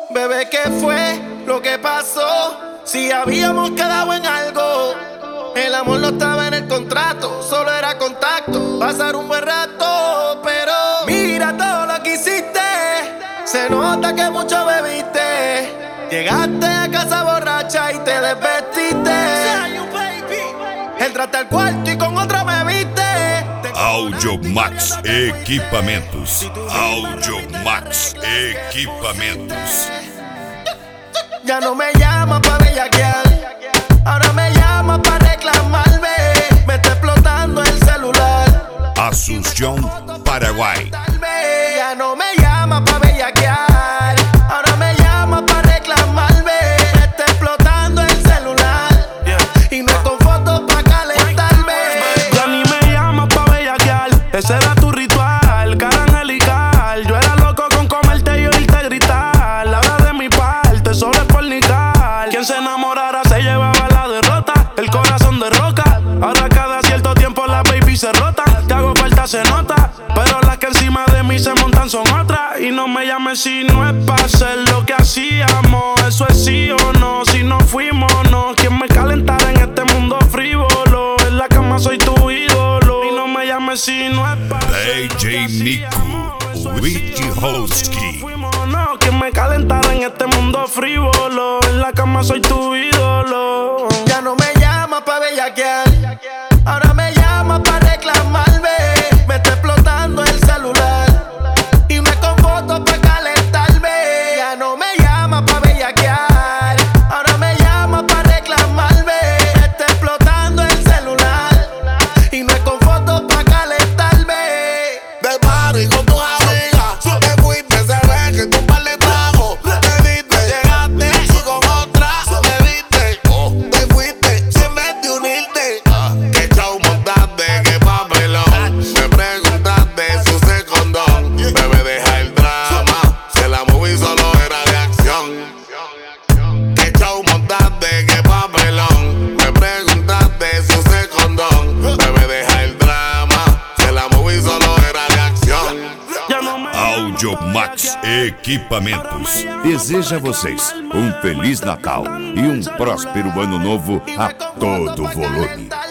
Bebé, ¿qué fue lo que pasó? Si habíamos quedado en algo. El amor no estaba en el contrato, solo era contacto. Pasar un buen rato, pero mira todo lo que hiciste. Se nota que mucho bebiste. Llegaste a casa borracha y te desvestiste. Entraste al cuarto y con otra me viste. Audiomax Equipamentos. Audiomax Equipamentos. Ya no me llama pa' bellaquear, ahora me llama pa' reclamarme. Me está explotando el celular. Asunción, Paraguay. Ya no me llama pa' bellaquear, ahora me llama pa' reclamarme. Me está explotando el celular, y no es con fotos pa' calentarme. Ya ni me llamas pa' bellaquear, ese era tu ritual, cara angelical. Yo era loco con comerte y oírte gritar. Habla de mi parte, solo es fornicar. Quien se enamorara se llevaba la derrota, el corazón de roca. Ahora cada cierto tiempo la baby se rota. Te hago falta, se nota, pero las que encima de mí se montan son otras. Y no me llames si no es pa' hacer lo que hacíamos. Eso es sí o no, si no fuimos no. Quien me calentara en este mundo frívolo. En la cama soy tu ídolo. Y no me llames si no es pa' hacer lo que DJ Miku, Richie Holski. no, quien me calentara en este mundo frívolo. En la cama soy tu ídolo. Ya no me llama pa' bellaquear, ahora me llama pa' reclamarme. Me está explotando el celular, y no es con fotos pa' calentarme. Ya no me llama pa' bellaquear, ahora me llama pa' reclamarme. Me está explotando el celular, y no es con fotos pa' calentarme. Del party con tus amigas, te fuiste, se ve que tu par de tragos te diste, llegaste y con otra me viste. Te fuiste sin vez de unirte. Que chau montaste, que papelón. Me preguntaste si usé condón. Bebé, deja el drama, si la movie solo era de acción. Que chau montaste, que papelón. Me preguntaste si usé condón. Bebé, deja el drama, si la movie solo era de acción. Ya no me Audiomax Equipamentos. Deseja a vocês um Feliz Natal e um próspero Ano Novo a todo volume.